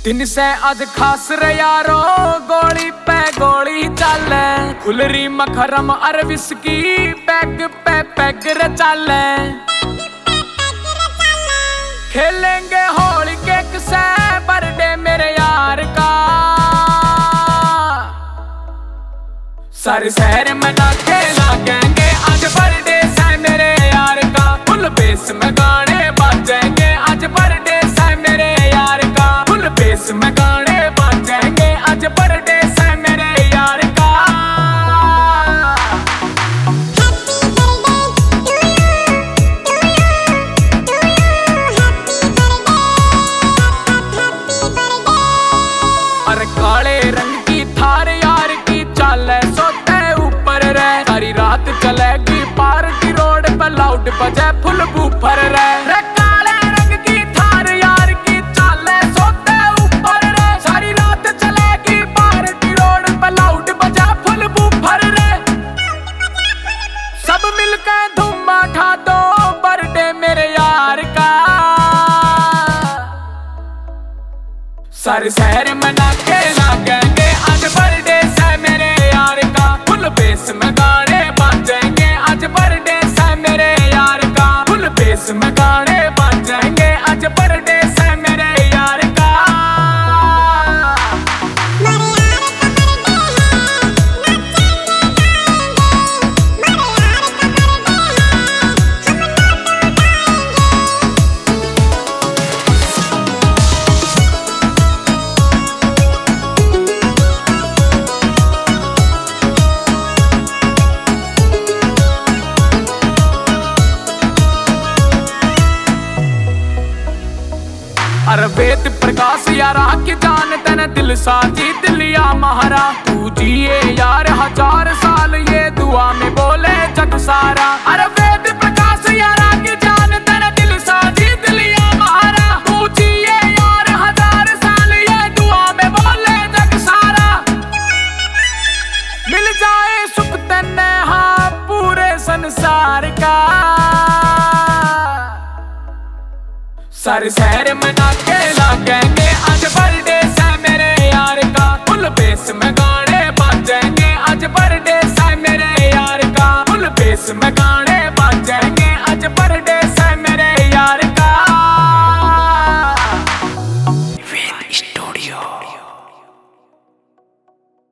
दिन से आज खास रे यारो, गोली पे गोली चाले, फुलरी मखरम अर विस्की, पैग पे पैग रे चाले। खेलेंगे होली केक से बर्थडे मेरे यार का, सारे शहर में नाचे लागेंगे आज बर्थडे से मेरे यार का। फुल बेस में गाने बाजेंगे आज बर्थडे से मेरे यार का, फुल बेस में गाने बाजेंगे आज बर्थडे से मेरे यार का। अरे काले रंग की थार यार की चाले सोते ऊपर रे, सारी रात चलेगी पार्टी रोड पे लाउड बजे फुल बूफर रे। काले रंग की थार यार की चाले सोते ऊपर रे, सारी रात चलेगी पार्टी रोड पे लाउड बजे फुल बूफर रे। सब मिलकर धूम उठा दो बर्थडे मेरे यार का, सारे शहर में नाचे लागेंगे आज बर्थडे से मेरे यार का। फुल बेस में गाने बाजेंगे आज बर्थडे से मेरे यार का, फुल बेस में गाने बाजेंगे आज बर्थडे से मेरे यार का। अरे वेद प्रकाश यारा के जान तेने दिल साजी दिलिया महारा, तू जिए यार 1000 साल ये दुआ में बोले जग सारा। अरे वेद प्रकाश यारा के जान तेने दिल साजी दिलिया महारा, तू जिए यार 1000 साल ये दुआ में बोले जग सारा। मिल जाए सुख तेने हाँ पूरे संसार का, सारे शहर में